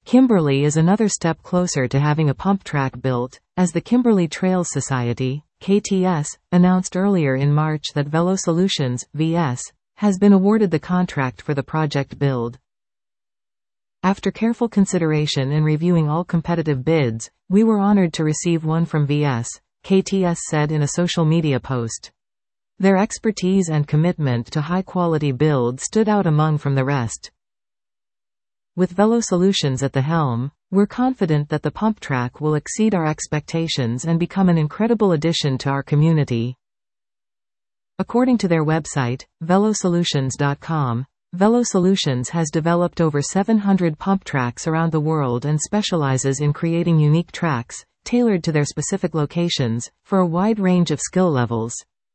Kimberley is another step closer to having a pump track built, as the Kimberley Trails Society, KTS, announced earlier in March that VeloSolutions, VS, has been awarded the contract for the project build. After careful consideration and reviewing all competitive bids, we were honored to receive one from VS, KTS said in a social media post. Their expertise and commitment to high-quality build stood out among from the rest. With VeloSolutions at the helm, we're confident that the pump track will exceed our expectations and become an incredible addition to our community. According to their website, velosolutions.com, VeloSolutions has developed over 700 pump tracks around the world and specializes in creating unique tracks, tailored to their specific locations, for a wide range of skill levels.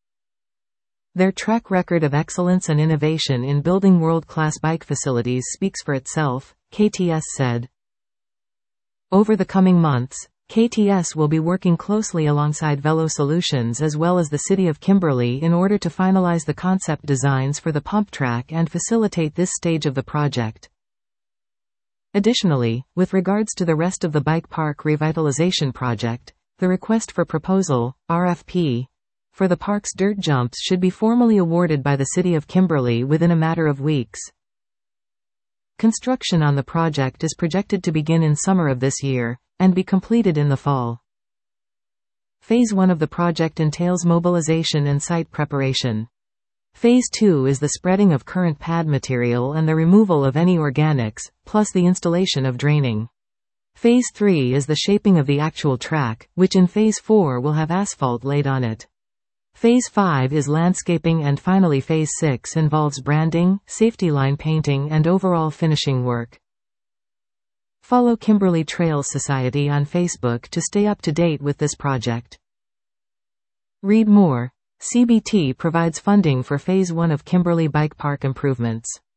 Their track record of excellence and innovation in building world-class bike facilities speaks for itself, KTS said. Over the coming months, KTS will be working closely alongside VeloSolutions as well as the City of Kimberley in order to finalize the concept designs for the pump track and facilitate this stage of the project. Additionally, with regards to the rest of the bike park revitalization project, the request for proposal, RFP, for the park's dirt jumps should be formally awarded by the City of Kimberley within a matter of weeks. Construction on the project is projected to begin in summer of this year, and be completed in the fall. Phase 1 of the project entails mobilization and site preparation. Phase 2 is the spreading of current pad material and the removal of any organics, plus the installation of draining. Phase 3 is the shaping of the actual track, which in Phase 4 will have asphalt laid on it. Phase 5 is landscaping and finally Phase 6 involves branding, safety line painting and overall finishing work. Follow Kimberley Trails Society on Facebook to stay up to date with this project. Read more. CBT provides funding for Phase 1 of Kimberley Bike Park improvements.